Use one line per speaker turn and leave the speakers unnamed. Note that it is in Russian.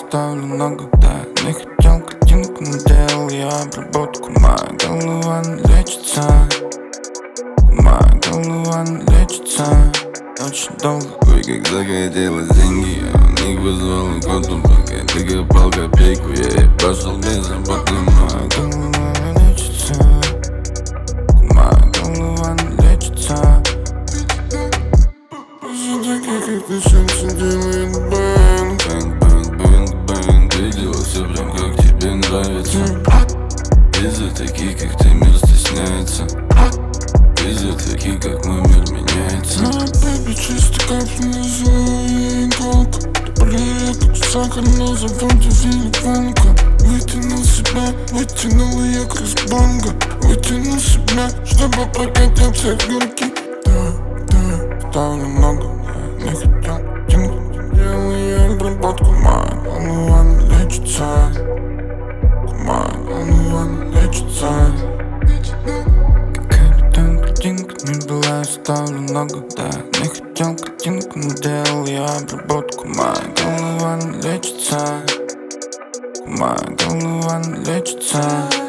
ставлю ногу, да. Не хотел картинку, но делал я обработку. Моя голова не лечится, моя голова не лечится. Очень долго, ой, как захотелось деньги, я у них вызвал икоту, пока ты копал копейку, я и пошел безработный. Моя голова не лечится, моя голова не лечится. После таких, как ты, сердце делает бэнг. Бэнг, бэнг, бэнг, бэнг. Видела все прям как тебе нравится. Из-за таких, как ты, мир стесняется. Из-за таких, как мой мир меняется. Моя бэби чисто капли злая иголка. Ты болеет, как сахар на заводе Вилли Вонка. Вытянул себя, вытянул ее как с бонга. Вытянул себя, чтобы прокатить все гонки. Ставлю ногу, я не хотел деньги, делаю обработку. Моя голова не лечится, моя голова не лечится. Какая бы там картинка ни была, я ставлю ногу, да. Не хотел картинку, но делал я обработку. Моя голова не лечится, моя голова не лечится.